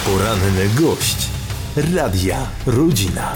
Poranny gość Radia Rodzina.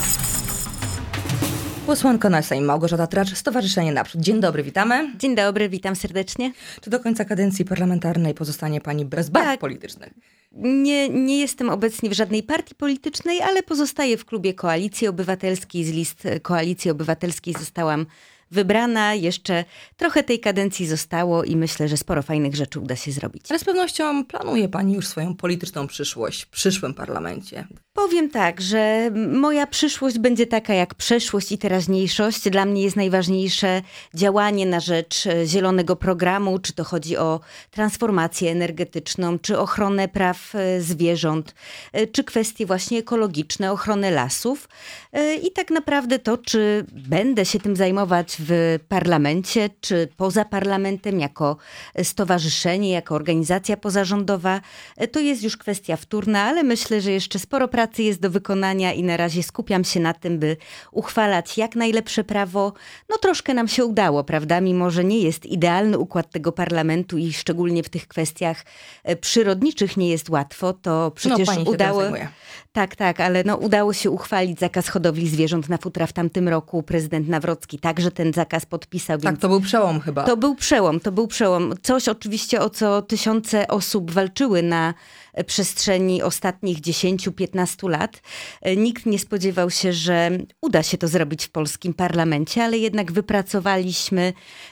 Posłanka na Sejm Małgorzata Tracz, Stowarzyszenie Naprzód. Dzień dobry, witamy. Dzień dobry, witam serdecznie. Czy do końca kadencji parlamentarnej pozostanie pani bez barw politycznych? Nie jestem obecnie w żadnej partii politycznej, ale pozostaję w klubie Koalicji Obywatelskiej. Z list Koalicji Obywatelskiej zostałam wybrana. Jeszcze trochę tej kadencji zostało i myślę, że sporo fajnych rzeczy uda się zrobić. Ale z pewnością planuje pani już swoją polityczną przyszłość w przyszłym parlamencie. Powiem tak, że moja przyszłość będzie taka jak przeszłość i teraźniejszość. Dla mnie jest najważniejsze działanie na rzecz zielonego programu, czy to chodzi o transformację energetyczną, czy ochronę praw zwierząt, czy kwestie właśnie ekologiczne, ochronę lasów. I tak naprawdę to, czy będę się tym zajmować w parlamencie, czy poza parlamentem, jako stowarzyszenie, jako organizacja pozarządowa, to jest już kwestia wtórna, ale myślę, że jeszcze sporo pracy jest do wykonania i na razie skupiam się na tym, by uchwalać jak najlepsze prawo. No troszkę nam się udało, prawda? Mimo że nie jest idealny układ tego parlamentu i szczególnie w tych kwestiach przyrodniczych nie jest łatwo, to przecież pani się udało... tym zajmuje. Tak, ale udało się uchwalić zakaz hodowli zwierząt na futra w tamtym roku. Prezydent Nawrocki także ten zakaz podpisał. Tak, to był przełom chyba. To był przełom. Coś oczywiście, o co tysiące osób walczyły na przestrzeni ostatnich 10-15 lat. Nikt nie spodziewał się, że uda się to zrobić w polskim parlamencie, ale jednak wypracowaliśmy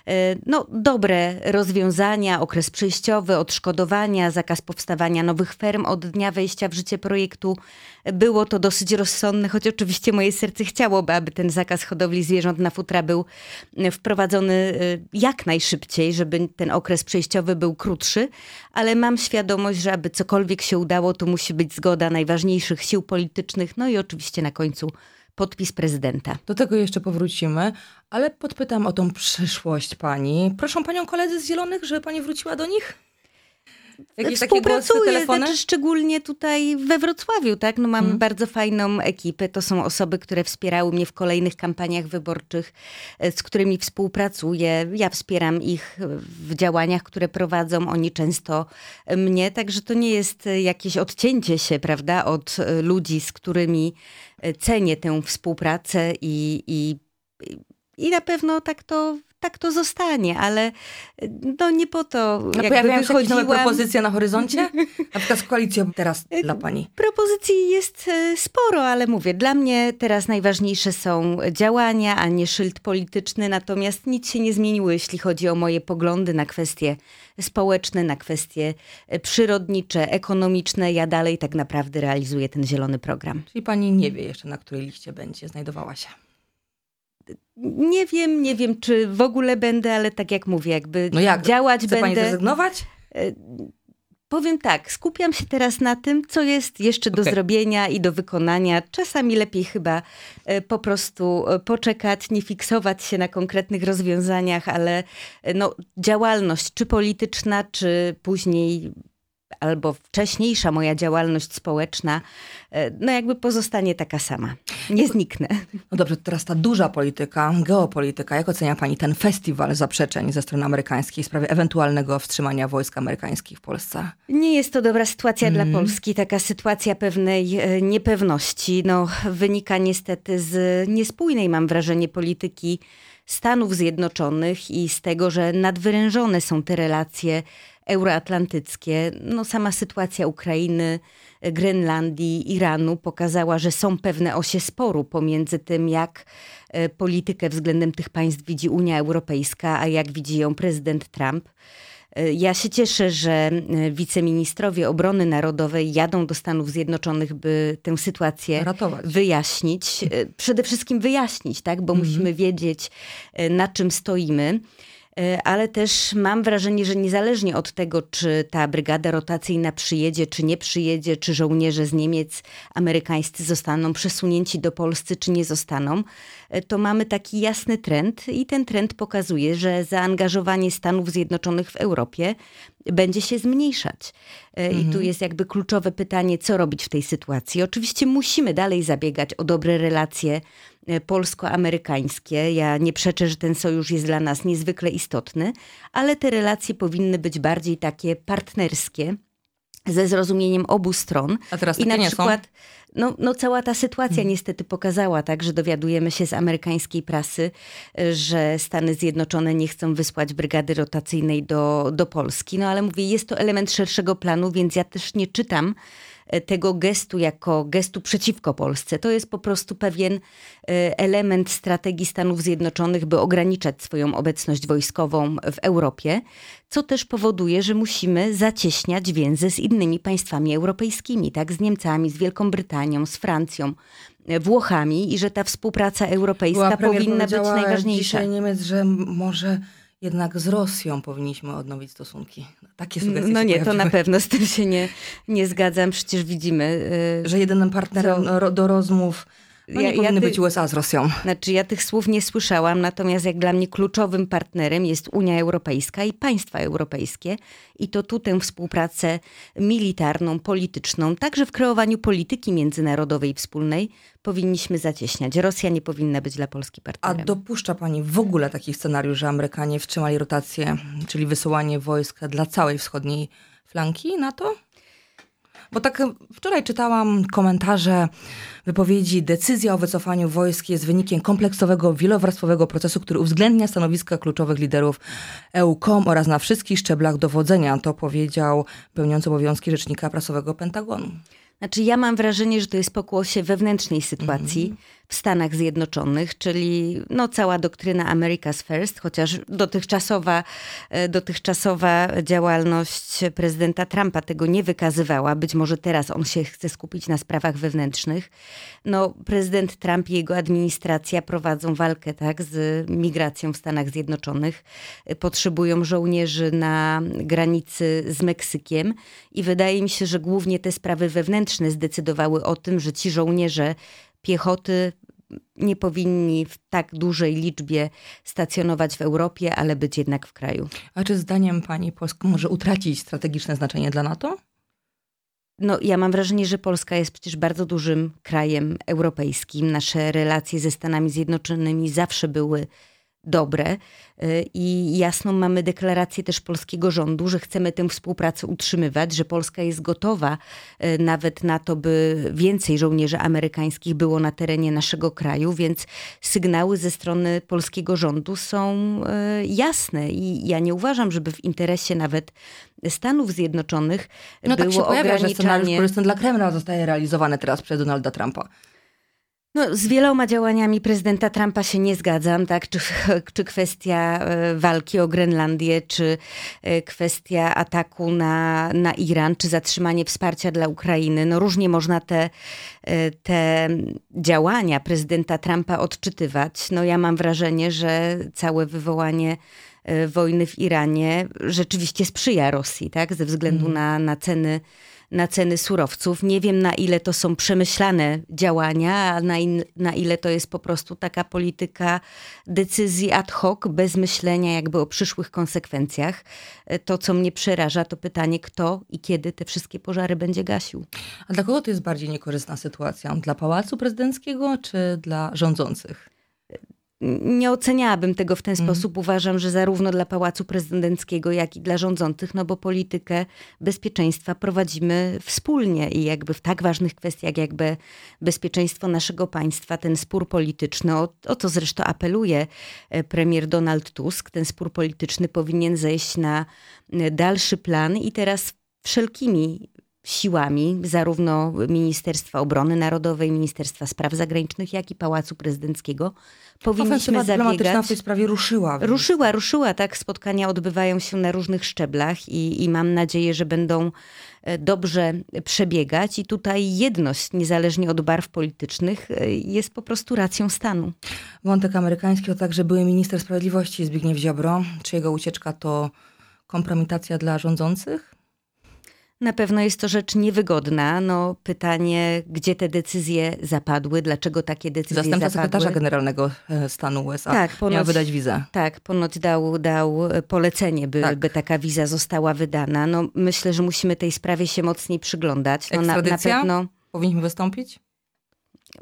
dobre rozwiązania, okres przejściowy, odszkodowania, zakaz powstawania nowych ferm od dnia wejścia w życie projektu. Było to dosyć rozsądne, choć oczywiście moje serce chciałoby, aby ten zakaz hodowli zwierząt na futra był wprowadzony jak najszybciej, żeby ten okres przejściowy był krótszy, ale mam świadomość, że aby cokolwiek się udało, to musi być zgoda najważniejszych sił politycznych, no i oczywiście na końcu podpis prezydenta. Do tego jeszcze powrócimy, ale podpytam o tą przyszłość pani. Proszą panią koledzy z Zielonych, żeby pani wróciła do nich? Jakieś takie głosy, telefony? Znaczy szczególnie tutaj we Wrocławiu, tak? Mamy bardzo fajną ekipę. To są osoby, które wspierały mnie w kolejnych kampaniach wyborczych, z którymi współpracuję. Ja wspieram ich w działaniach, które prowadzą. Oni często mnie. Także to nie jest jakieś odcięcie się, prawda, od ludzi, z którymi cenię tę współpracę i na pewno tak to zostanie, ale nie po to pojawiają się jakieś nowe propozycje na horyzoncie? Na przykład z koalicją teraz dla pani. Propozycji jest sporo, ale mówię, dla mnie teraz najważniejsze są działania, a nie szyld polityczny, natomiast nic się nie zmieniło, jeśli chodzi o moje poglądy na kwestie społeczne, na kwestie przyrodnicze, ekonomiczne. Ja dalej tak naprawdę realizuję ten zielony program. Czyli pani nie wie jeszcze, na której liście będzie znajdowała się? Nie wiem, czy w ogóle będę, ale tak jak mówię, działać Chce będę. Pani zrezygnować? Powiem tak, skupiam się teraz na tym, co jest jeszcze do zrobienia i do wykonania. Czasami lepiej chyba po prostu poczekać, nie fiksować się na konkretnych rozwiązaniach, ale działalność czy polityczna, czy później albo wcześniejsza moja działalność społeczna, pozostanie taka sama. Nie zniknę. No dobrze, to teraz ta duża polityka, geopolityka. Jak ocenia pani ten festiwal zaprzeczeń ze strony amerykańskiej w sprawie ewentualnego wstrzymania wojsk amerykańskich w Polsce? Nie jest to dobra sytuacja dla Polski. Taka sytuacja pewnej niepewności. Wynika niestety z niespójnej, mam wrażenie, polityki Stanów Zjednoczonych i z tego, że nadwyrężone są te relacje euroatlantyckie. Sama sytuacja Ukrainy, Grenlandii, Iranu pokazała, że są pewne osie sporu pomiędzy tym, jak politykę względem tych państw widzi Unia Europejska, a jak widzi ją prezydent Trump. Ja się cieszę, że wiceministrowie obrony narodowej jadą do Stanów Zjednoczonych, by tę sytuację wyjaśnić. Przede wszystkim wyjaśnić, tak? Bo musimy wiedzieć, na czym stoimy. Ale też mam wrażenie, że niezależnie od tego, czy ta brygada rotacyjna przyjedzie, czy nie przyjedzie, czy żołnierze z Niemiec amerykańscy zostaną przesunięci do Polski, czy nie zostaną, to mamy taki jasny trend i ten trend pokazuje, że zaangażowanie Stanów Zjednoczonych w Europie będzie się zmniejszać. I tu jest jakby kluczowe pytanie, co robić w tej sytuacji. Oczywiście musimy dalej zabiegać o dobre relacje polsko-amerykańskie. Ja nie przeczę, że ten sojusz jest dla nas niezwykle istotny, ale te relacje powinny być bardziej takie partnerskie. ze zrozumieniem obu stron. A teraz i na nie przykład są? No cała ta sytuacja niestety pokazała, tak, że dowiadujemy się z amerykańskiej prasy, że Stany Zjednoczone nie chcą wysłać brygady rotacyjnej do Polski. No ale mówię, jest to element szerszego planu, więc ja też nie czytam tego gestu jako gestu przeciwko Polsce. To jest po prostu pewien element strategii Stanów Zjednoczonych, by ograniczać swoją obecność wojskową w Europie, co też powoduje, że musimy zacieśniać więzy z innymi państwami europejskimi, tak? Z Niemcami, z Wielką Brytanią, z Francją, Włochami i że ta współpraca europejska powinna być najważniejsza. Dzisiaj Niemiec, że może jednak z Rosją powinniśmy odnowić stosunki. Takie sugestie No się nie, pojawiły. to na pewno z tym się nie zgadzam. Przecież widzimy, że jedynym partnerem do rozmów nie powinny być USA z Rosją. Znaczy ja tych słów nie słyszałam, natomiast jak dla mnie kluczowym partnerem jest Unia Europejska i państwa europejskie. I to tu tę współpracę militarną, polityczną, także w kreowaniu polityki międzynarodowej wspólnej powinniśmy zacieśniać. Rosja nie powinna być dla Polski partnerem. A dopuszcza pani w ogóle taki scenariusz, że Amerykanie wstrzymali rotację, czyli wysyłanie wojsk dla całej wschodniej flanki NATO? Bo tak wczoraj czytałam komentarze, wypowiedzi. Decyzja o wycofaniu wojsk jest wynikiem kompleksowego, wielowarstwowego procesu, który uwzględnia stanowiska kluczowych liderów EUCOM oraz na wszystkich szczeblach dowodzenia. To powiedział pełniący obowiązki rzecznika prasowego Pentagonu. Znaczy ja mam wrażenie, że to jest pokłosie wewnętrznej sytuacji w Stanach Zjednoczonych, czyli no, cała doktryna America's First, chociaż dotychczasowa działalność prezydenta Trumpa tego nie wykazywała. Być może teraz on się chce skupić na sprawach wewnętrznych. No, prezydent Trump i jego administracja prowadzą walkę, tak, z migracją w Stanach Zjednoczonych. Potrzebują żołnierzy na granicy z Meksykiem i wydaje mi się, że głównie te sprawy wewnętrzne zdecydowały o tym, że ci żołnierze piechoty nie powinni w tak dużej liczbie stacjonować w Europie, ale być jednak w kraju. A czy zdaniem pani Polska może utracić strategiczne znaczenie dla NATO? No, ja mam wrażenie, że Polska jest przecież bardzo dużym krajem europejskim. Nasze relacje ze Stanami Zjednoczonymi zawsze były dobre i jasną mamy deklarację też polskiego rządu, że chcemy tę współpracę utrzymywać, że Polska jest gotowa nawet na to, by więcej żołnierzy amerykańskich było na terenie naszego kraju, więc sygnały ze strony polskiego rządu są jasne i ja nie uważam, żeby w interesie nawet Stanów Zjednoczonych było tak się pojawia, ograniczanie... że scenariusz korzystny dla Kremla zostaje realizowany teraz przez Donalda Trumpa. No, z wieloma działaniami prezydenta Trumpa się nie zgadzam, tak? Czy kwestia walki o Grenlandię, czy kwestia ataku na Iran, czy zatrzymanie wsparcia dla Ukrainy. No różnie można te działania prezydenta Trumpa odczytywać. No ja mam wrażenie, że całe wywołanie wojny w Iranie rzeczywiście sprzyja Rosji, tak? Ze względu na ceny surowców. Nie wiem, na ile to są przemyślane działania, a na ile to jest po prostu taka polityka decyzji ad hoc, bez myślenia jakby o przyszłych konsekwencjach. To, co mnie przeraża, to pytanie, kto i kiedy te wszystkie pożary będzie gasił. A dla kogo to jest bardziej niekorzystna sytuacja? Dla Pałacu Prezydenckiego czy dla rządzących? Nie oceniałabym tego w ten sposób. Uważam, że zarówno dla Pałacu Prezydenckiego, jak i dla rządzących, no bo politykę bezpieczeństwa prowadzimy wspólnie i jakby w tak ważnych kwestiach, jakby bezpieczeństwo naszego państwa, ten spór polityczny, o co zresztą apeluje premier Donald Tusk, ten spór polityczny powinien zejść na dalszy plan i teraz wszelkimi siłami zarówno Ministerstwa Obrony Narodowej, Ministerstwa Spraw Zagranicznych, jak i Pałacu Prezydenckiego powinniśmy zabiegać. w tej sprawie ruszyła. Ruszyła, tak. Spotkania odbywają się na różnych szczeblach i mam nadzieję, że będą dobrze przebiegać i tutaj jedność, niezależnie od barw politycznych, jest po prostu racją stanu. Wątek amerykański to także były minister sprawiedliwości Zbigniew Ziobro. Czy jego ucieczka to kompromitacja dla rządzących? Na pewno jest to rzecz niewygodna. No, pytanie, gdzie te decyzje zapadły, dlaczego takie decyzje zapadły. Zastępca sekretarza generalnego stanu USA miał wydać wizę. Tak, ponoć dał polecenie, by taka wiza została wydana. No, myślę, że musimy tej sprawie się mocniej przyglądać. No, Ekstradycja? Na pewno powinniśmy wystąpić?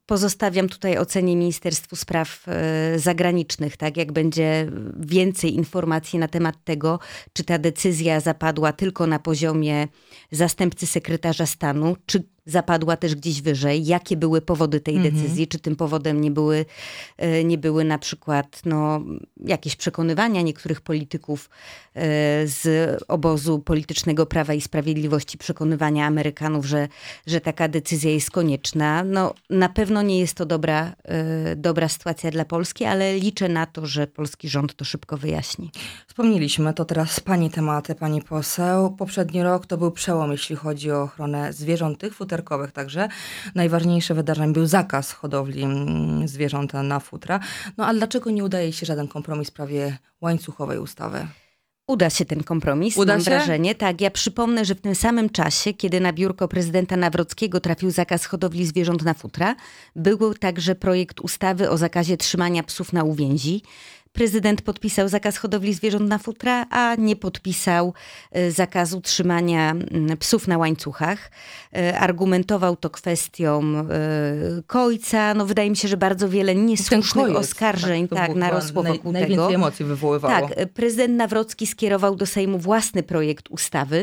pozostawiam tutaj ocenie Ministerstwu Spraw Zagranicznych, tak? Jak będzie więcej informacji na temat tego, czy ta decyzja zapadła tylko na poziomie zastępcy sekretarza stanu, czy zapadła też gdzieś wyżej, jakie były powody tej decyzji, czy tym powodem nie były na przykład jakieś przekonywania niektórych polityków z obozu politycznego Prawa i Sprawiedliwości, przekonywania Amerykanów, że taka decyzja jest konieczna. Na pewno nie jest to dobra sytuacja dla Polski, ale liczę na to, że polski rząd to szybko wyjaśni. Wspomnieliśmy, to teraz pani tematy, pani poseł. Poprzedni rok to był przełom, jeśli chodzi o ochronę zwierząt, tych futerkowych także. Najważniejsze wydarzenie był zakaz hodowli zwierząt na futra. A dlaczego nie udaje się żaden kompromis w sprawie łańcuchowej ustawy? Uda się ten kompromis, mam wrażenie. Tak, ja przypomnę, że w tym samym czasie, kiedy na biurko prezydenta Nawrockiego trafił zakaz hodowli zwierząt na futra, był także projekt ustawy o zakazie trzymania psów na uwięzi. Prezydent podpisał zakaz hodowli zwierząt na futra, a nie podpisał zakazu trzymania psów na łańcuchach. Argumentował to kwestią kojca. Wydaje mi się, że bardzo wiele niesłusznych oskarżeń narosło wokół tego. Najwięcej emocji wywoływało. Tak, prezydent Nawrocki skierował do Sejmu własny projekt ustawy,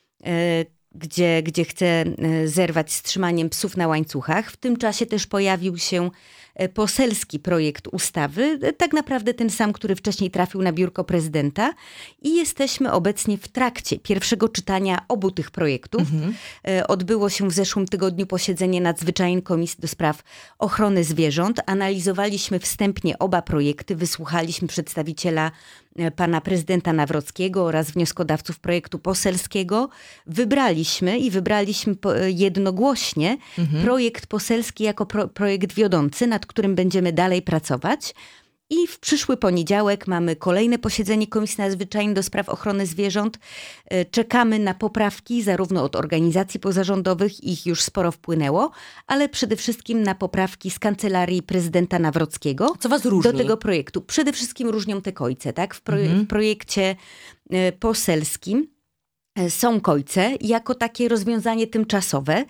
gdzie chce zerwać z trzymaniem psów na łańcuchach. W tym czasie też pojawił się poselski projekt ustawy, tak naprawdę ten sam, który wcześniej trafił na biurko prezydenta i jesteśmy obecnie w trakcie pierwszego czytania obu tych projektów. Odbyło się w zeszłym tygodniu posiedzenie nadzwyczajnej Komisji do Spraw Ochrony Zwierząt. Analizowaliśmy wstępnie oba projekty, wysłuchaliśmy przedstawiciela pana prezydenta Nawrockiego oraz wnioskodawców projektu poselskiego. Wybraliśmy jednogłośnie projekt poselski jako projekt wiodący, nad którym będziemy dalej pracować. I w przyszły poniedziałek mamy kolejne posiedzenie Komisji Nadzwyczajnej do Spraw Ochrony Zwierząt. Czekamy na poprawki zarówno od organizacji pozarządowych, ich już sporo wpłynęło, ale przede wszystkim na poprawki z Kancelarii Prezydenta Nawrockiego. Co was różni? Do tego projektu. Przede wszystkim różnią te kojce, tak? W projekcie poselskim są kojce jako takie rozwiązanie tymczasowe,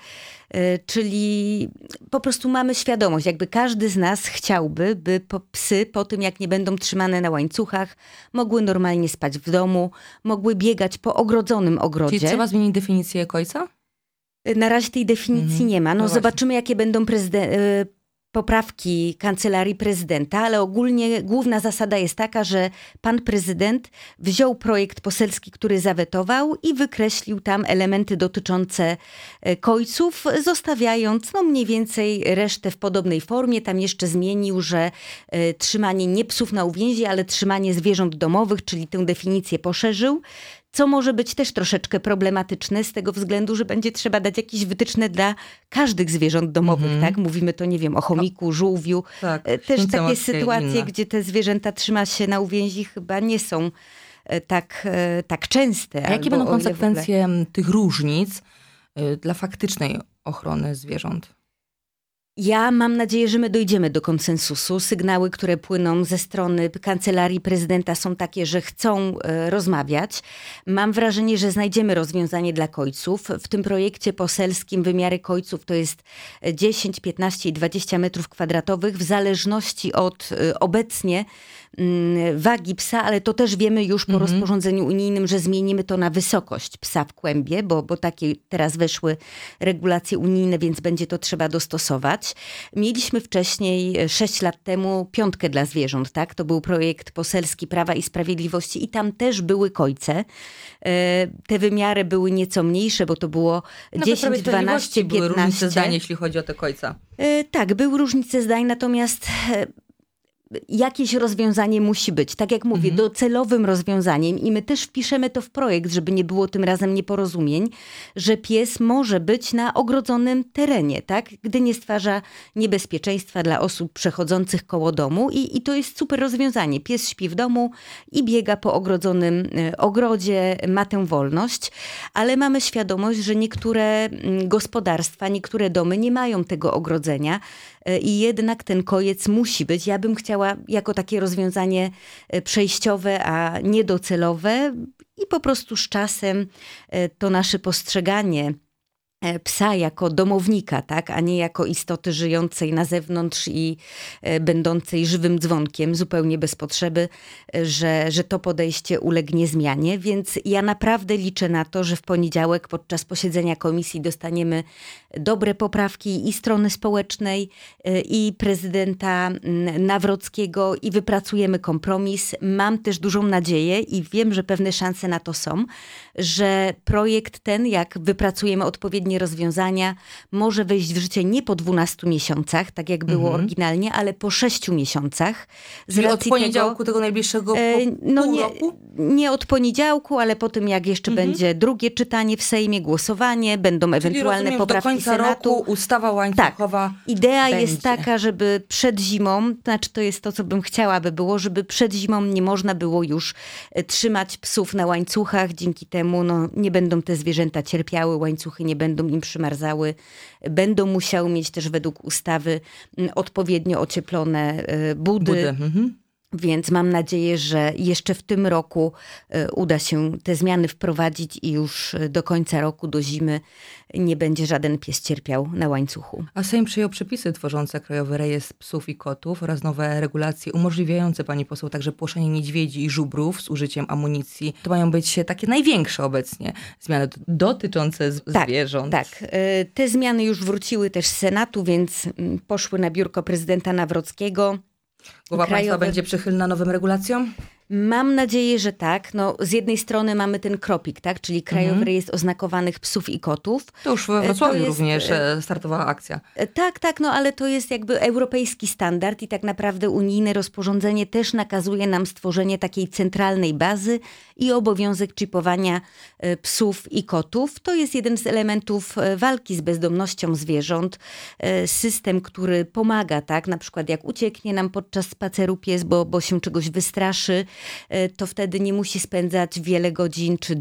czyli po prostu mamy świadomość, jakby każdy z nas chciałby, by psy po tym, jak nie będą trzymane na łańcuchach, mogły normalnie spać w domu, mogły biegać po ogrodzonym ogrodzie. Czyli trzeba zmienić definicję kojca? Na razie tej definicji nie ma. Zobaczymy, jakie będą poprawki Kancelarii Prezydenta, ale ogólnie główna zasada jest taka, że pan prezydent wziął projekt poselski, który zawetował i wykreślił tam elementy dotyczące kojców, zostawiając mniej więcej resztę w podobnej formie. Tam jeszcze zmienił, że trzymanie nie psów na uwięzi, ale trzymanie zwierząt domowych, czyli tę definicję poszerzył. Co może być też troszeczkę problematyczne z tego względu, że będzie trzeba dać jakieś wytyczne dla każdych zwierząt domowych, tak? Mówimy to, nie wiem, o chomiku, żółwiu. Tak, też takie sytuacje, gdzie te zwierzęta trzyma się na uwięzi, chyba nie są tak częste. A jakie będą konsekwencje tych różnic dla faktycznej ochrony zwierząt? Ja mam nadzieję, że my dojdziemy do konsensusu. Sygnały, które płyną ze strony Kancelarii Prezydenta są takie, że chcą rozmawiać. Mam wrażenie, że znajdziemy rozwiązanie dla kojców. W tym projekcie poselskim wymiary kojców to jest 10, 15 i 20 metrów kwadratowych w zależności od obecnie wagi psa, ale to też wiemy już po rozporządzeniu unijnym, że zmienimy to na wysokość psa w kłębie, bo takie teraz weszły regulacje unijne, więc będzie to trzeba dostosować. Mieliśmy wcześniej 6 lat temu 5 dla zwierząt, tak? To był projekt poselski Prawa i Sprawiedliwości i tam też były kojce. Te wymiary były nieco mniejsze, bo to było 10, 12, 15. Były różnice zdań, jeśli chodzi o te kojca. Tak, były różnice zdań, natomiast jakieś rozwiązanie musi być. Tak jak mówię, docelowym rozwiązaniem i my też wpiszemy to w projekt, żeby nie było tym razem nieporozumień, że pies może być na ogrodzonym terenie, tak? Gdy nie stwarza niebezpieczeństwa dla osób przechodzących koło domu i to jest super rozwiązanie. Pies śpi w domu i biega po ogrodzonym ogrodzie, ma tę wolność, ale mamy świadomość, że niektóre gospodarstwa, niektóre domy nie mają tego ogrodzenia i jednak ten kojec musi być. Ja bym chciała jako takie rozwiązanie przejściowe, a niedocelowe i po prostu z czasem to nasze postrzeganie psa jako domownika, tak, a nie jako istoty żyjącej na zewnątrz i będącej żywym dzwonkiem, zupełnie bez potrzeby, że to podejście ulegnie zmianie. Więc ja naprawdę liczę na to, że w poniedziałek podczas posiedzenia komisji dostaniemy dobre poprawki i strony społecznej, i prezydenta Nawrockiego i wypracujemy kompromis. Mam też dużą nadzieję i wiem, że pewne szanse na to są, że projekt ten, jak wypracujemy odpowiednie rozwiązania, może wejść w życie nie po 12 miesiącach, tak jak było oryginalnie, ale po 6 miesiącach. Czyli od poniedziałku tego najbliższego pół roku? Nie od poniedziałku, ale po tym, jak jeszcze będzie drugie czytanie w Sejmie, głosowanie, będą ewentualne poprawki do końca Senatu. roku ustawa łańcuchowa. Tak. Idea będzie. jest taka, żeby przed zimą, to jest to, co bym chciała, by było, żeby przed zimą nie można było już trzymać psów na łańcuchach. Dzięki temu nie będą te zwierzęta cierpiały, łańcuchy nie będą im przymarzały. Będą musiały mieć też według ustawy odpowiednio ocieplone budy. Więc mam nadzieję, że jeszcze w tym roku uda się te zmiany wprowadzić i już do końca roku, do zimy nie będzie żaden pies cierpiał na łańcuchu. A Sejm przyjął przepisy tworzące Krajowy Rejestr Psów i Kotów oraz nowe regulacje umożliwiające, pani poseł, także płoszenie niedźwiedzi i żubrów z użyciem amunicji. To mają być takie największe obecnie zmiany dotyczące zwierząt. Tak. Te zmiany już wróciły też z Senatu, więc poszły na biurko prezydenta Nawrockiego. Głowa państwa będzie przychylna nowym regulacjom? Mam nadzieję, że tak. Z jednej strony mamy ten KROPiK, tak? Czyli Krajowy Rejestr Oznakowanych Psów i Kotów. To już we Wrocławiu również startowała akcja. Tak, ale to jest jakby europejski standard i tak naprawdę unijne rozporządzenie też nakazuje nam stworzenie takiej centralnej bazy i obowiązek czipowania psów i kotów. To jest jeden z elementów walki z bezdomnością zwierząt. System, który pomaga, tak? Na przykład jak ucieknie nam podczas spaceru pies, bo się czegoś wystraszy, to wtedy nie musi spędzać wiele godzin czy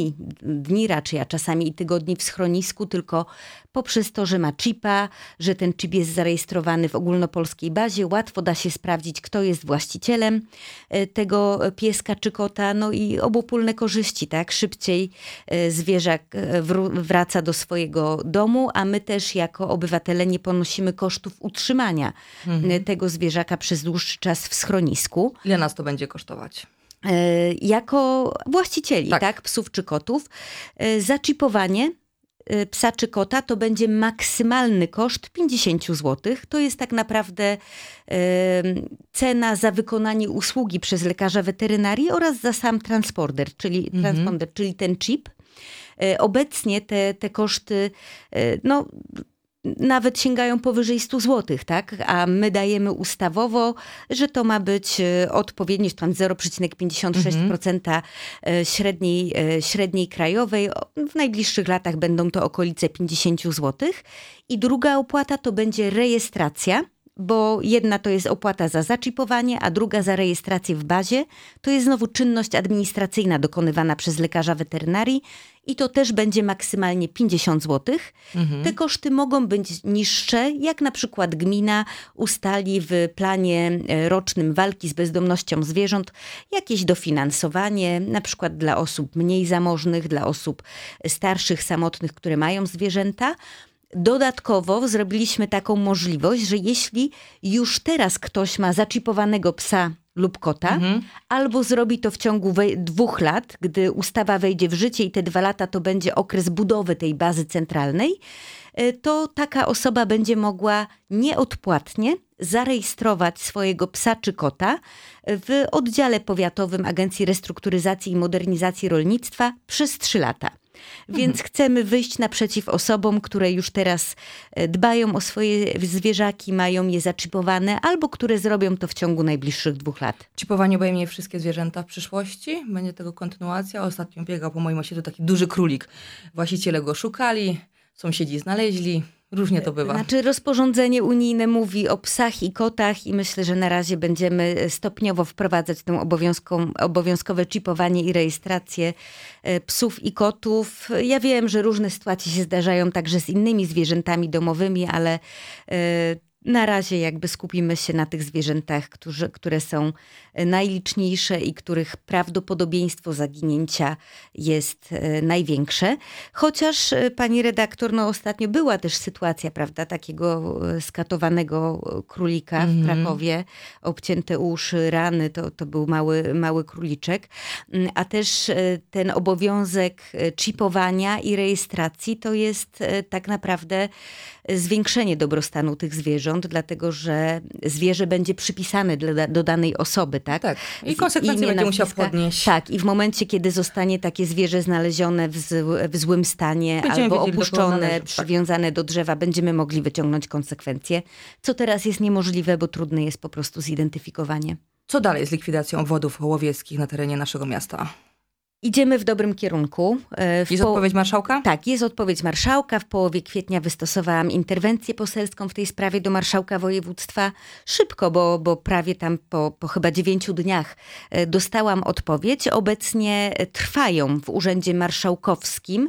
dni raczej, a czasami i tygodni w schronisku, tylko poprzez to, że ma chipa, że ten chip jest zarejestrowany w ogólnopolskiej bazie, łatwo da się sprawdzić, kto jest właścicielem tego pieska czy kota, i obopólne korzyści, tak? Szybciej zwierzak wraca do swojego domu, a my też jako obywatele nie ponosimy kosztów utrzymania tego zwierzaka przez dłuższy czas w schronisku. Ile nas to będzie kosztować? Jako właścicieli, tak? Psów czy kotów. Zaczipowanie psa czy kota to będzie maksymalny koszt 50 zł. To jest tak naprawdę cena za wykonanie usługi przez lekarza weterynarii oraz za sam transponder, czyli ten chip. Obecnie te koszty nawet sięgają powyżej 100 zł, tak? A my dajemy ustawowo, że to ma być odpowiednio tam 0,56% średniej krajowej. W najbliższych latach będą to okolice 50 zł. I druga opłata to będzie rejestracja, bo jedna to jest opłata za zaczipowanie, a druga za rejestrację w bazie. To jest znowu czynność administracyjna dokonywana przez lekarza weterynarii i to też będzie maksymalnie 50 zł. Te koszty mogą być niższe, jak na przykład gmina ustali w planie rocznym walki z bezdomnością zwierząt jakieś dofinansowanie, na przykład dla osób mniej zamożnych, dla osób starszych, samotnych, które mają zwierzęta. Dodatkowo zrobiliśmy taką możliwość, że jeśli już teraz ktoś ma zaczipowanego psa lub kota, albo zrobi to w ciągu 2 lat, gdy ustawa wejdzie w życie i te 2 lata to będzie okres budowy tej bazy centralnej, to taka osoba będzie mogła nieodpłatnie zarejestrować swojego psa czy kota w oddziale powiatowym Agencji Restrukturyzacji i Modernizacji Rolnictwa przez 3 lata. Więc chcemy wyjść naprzeciw osobom, które już teraz dbają o swoje zwierzaki, mają je zaczipowane, albo które zrobią to w ciągu najbliższych 2 lat. Chipowanie obejmie wszystkie zwierzęta w przyszłości? Będzie tego kontynuacja? Ostatnio biegał po moim osiedlu taki duży królik. Właściciele go szukali, sąsiedzi znaleźli. Różnie to bywa. Znaczy rozporządzenie unijne mówi o psach i kotach i myślę, że na razie będziemy stopniowo wprowadzać tę obowiązkowe chipowanie i rejestrację psów i kotów. Ja wiem, że różne sytuacje się zdarzają także z innymi zwierzętami domowymi, ale Na razie jakby skupimy się na tych zwierzętach, które są najliczniejsze i których prawdopodobieństwo zaginięcia jest największe. Chociaż pani redaktor, no ostatnio była też sytuacja, prawda, takiego skatowanego królika w Krakowie, obcięte uszy, rany, to był mały króliczek. A też ten obowiązek czipowania i rejestracji to jest tak naprawdę zwiększenie dobrostanu tych zwierząt, dlatego że zwierzę będzie przypisane do danej osoby, tak? Tak. I konsekwencje będzie musiał podnieść. Tak. I w momencie, kiedy zostanie takie zwierzę znalezione w złym stanie albo opuszczone, przywiązane do drzewa, będziemy mogli wyciągnąć konsekwencje, co teraz jest niemożliwe, bo trudne jest po prostu zidentyfikowanie. Co dalej z likwidacją obwodów łowieckich na terenie naszego miasta? Idziemy w dobrym kierunku. Jest odpowiedź marszałka? Tak, jest odpowiedź marszałka. W połowie kwietnia wystosowałam interwencję poselską w tej sprawie do marszałka województwa. Szybko, bo prawie tam po chyba 9 dniach dostałam odpowiedź. Obecnie trwają w Urzędzie Marszałkowskim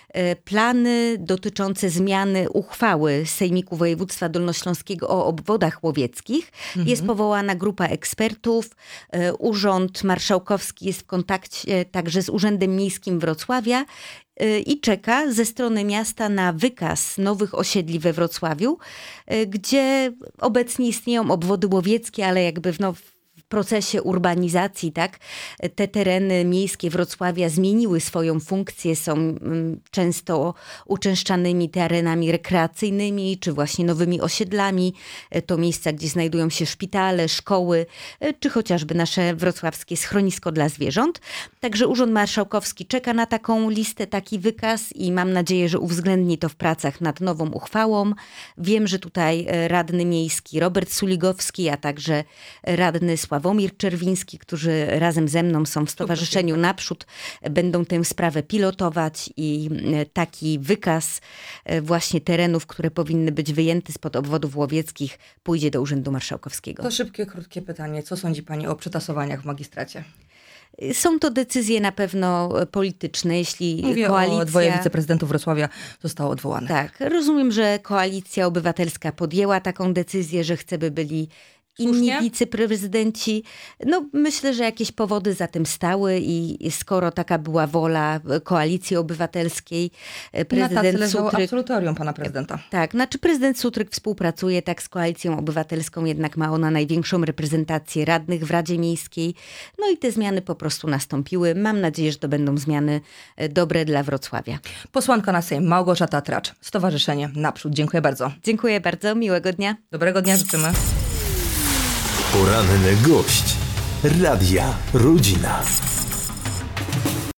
plany dotyczące zmiany uchwały Sejmiku Województwa Dolnośląskiego o obwodach łowieckich. Jest powołana grupa ekspertów. Urząd Marszałkowski jest w kontakcie także z Urzędem Miejskim Wrocławia i czeka ze strony miasta na wykaz nowych osiedli we Wrocławiu, gdzie obecnie istnieją obwody łowieckie, ale jakby w procesie urbanizacji, tak, te tereny miejskie Wrocławia zmieniły swoją funkcję, są często uczęszczanymi terenami rekreacyjnymi, czy właśnie nowymi osiedlami. To miejsca, gdzie znajdują się szpitale, szkoły, czy chociażby nasze wrocławskie schronisko dla zwierząt. Także Urząd Marszałkowski czeka na taką listę, taki wykaz i mam nadzieję, że uwzględni to w pracach nad nową uchwałą. Wiem, że tutaj radny miejski Robert Suligowski, a także radny Sławomir Czerwiński, którzy razem ze mną są w Stowarzyszeniu Naprzód, będą tę sprawę pilotować i taki wykaz właśnie terenów, które powinny być wyjęte spod obwodów łowieckich, pójdzie do Urzędu Marszałkowskiego. To szybkie, krótkie pytanie. Co sądzi pani o przetasowaniach w magistracie? Są to decyzje na pewno polityczne, jeśli Mówię koalicja... o dwoje wiceprezydentów Wrocławia zostało odwołane. Tak, rozumiem, że Koalicja Obywatelska podjęła taką decyzję, że chce, by byli inni wiceprezydenci. No, myślę, że jakieś powody za tym stały i skoro taka była wola Koalicji Obywatelskiej, prezydent Sutryk... absolutorium pana prezydenta. Tak, znaczy prezydent Sutryk współpracuje tak z Koalicją Obywatelską, jednak ma ona największą reprezentację radnych w Radzie Miejskiej. No i te zmiany po prostu nastąpiły. Mam nadzieję, że to będą zmiany dobre dla Wrocławia. Posłanka na Sejm Małgorzata Tracz, Stowarzyszenie Naprzód. Dziękuję bardzo. Dziękuję bardzo, miłego dnia. Dobrego dnia życzymy. Poranny gość Radia Rodzina.